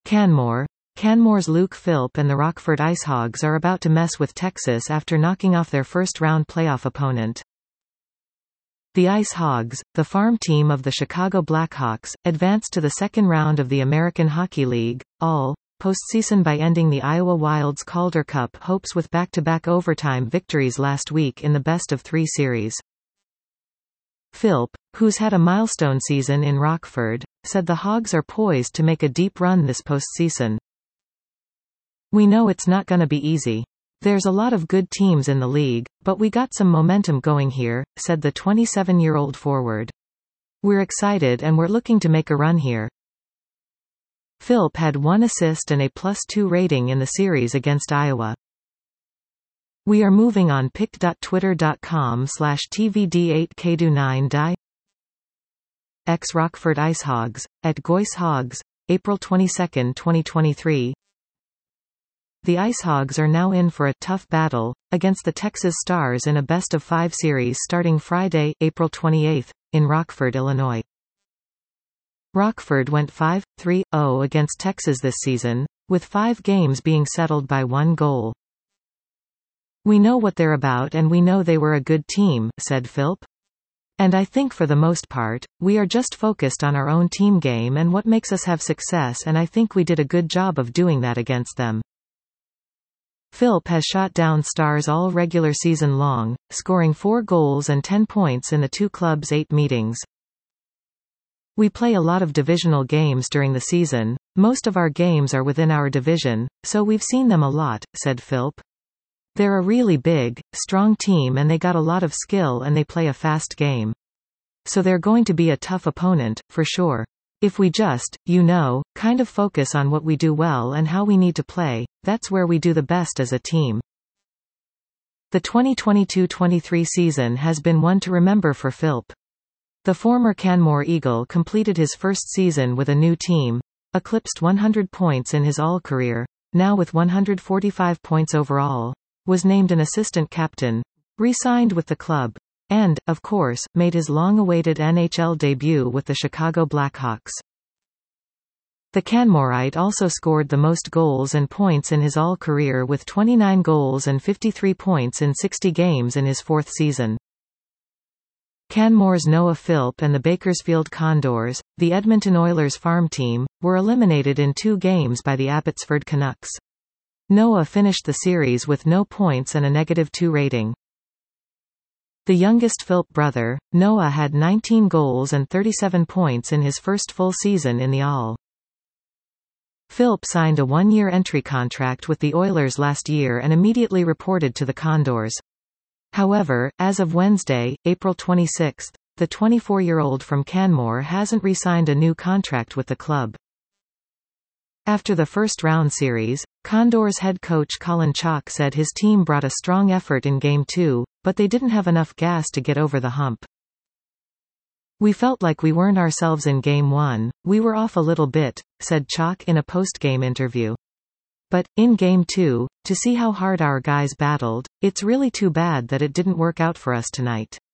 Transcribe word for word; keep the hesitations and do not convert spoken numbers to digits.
Canmore. Canmore's Luke Philp and the Rockford IceHogs are about to mess with Texas after knocking off their first-round playoff opponent. The IceHogs, the farm team of the Chicago Blackhawks, advanced to the second round of the American Hockey League, all postseason by ending the Iowa Wild's Calder Cup hopes with back-to-back overtime victories last week in the best-of-three series. Philp, who's had a milestone season in Rockford, said the Hogs are poised to make a deep run this postseason. "We know it's not gonna be easy. There's a lot of good teams in the league, but we got some momentum going here," said the twenty-seven-year-old forward. "We're excited and we're looking to make a run here." Philp had one assist and a plus two rating in the series against Iowa. We are moving on pic dot twitter dot com slash T V D eight K D nine die. Ex Rockford IceHogs, at Goyce Hogs, April twenty-second, twenty twenty-three. The IceHogs are now in for a tough battle against the Texas Stars in a best-of-five series starting Friday, April twenty-eighth, in Rockford, Illinois. Rockford went five three oh against Texas this season, with five games being settled by one goal. "We know what they're about and we know they were a good team," said Philp. "And I think for the most part, we are just focused on our own team game and what makes us have success, and I think we did a good job of doing that against them." Philp has shot down Stars all regular season long, scoring four goals and ten points in the two clubs' eight meetings. "We play a lot of divisional games during the season. Most of our games are within our division, so we've seen them a lot," said Philp. "They're a really big, strong team and they got a lot of skill and they play a fast game. So they're going to be a tough opponent, for sure. If we just, you know, kind of focus on what we do well and how we need to play, that's where we do the best as a team." The twenty twenty-two twenty-three season has been one to remember for Philp. The former Canmore Eagle completed his first season with a new team, eclipsed one hundred points in his all-career, now with one hundred forty-five points overall, was named an assistant captain, re-signed with the club, and, of course, made his long-awaited N H L debut with the Chicago Blackhawks. The Canmorite also scored the most goals and points in his all-career with twenty-nine goals and fifty-three points in sixty games in his fourth season. Canmore's Noah Philp and the Bakersfield Condors, the Edmonton Oilers farm team, were eliminated in two games by the Abbotsford Canucks. Noah finished the series with no points and a negative two rating. The youngest Philp brother, Noah, had nineteen goals and thirty-seven points in his first full season in the A L. Philp signed a one-year entry contract with the Oilers last year and immediately reported to the Condors. However, as of Wednesday, April twenty-sixth, the twenty-four-year-old from Canmore hasn't re-signed a new contract with the club. After the first-round series, Condors head coach Colin Chaulk said his team brought a strong effort in Game two, but they didn't have enough gas to get over the hump. "We felt like we weren't ourselves in Game one, we were off a little bit," said Chaulk in a post-game interview. "But, in Game two, to see how hard our guys battled, it's really too bad that it didn't work out for us tonight."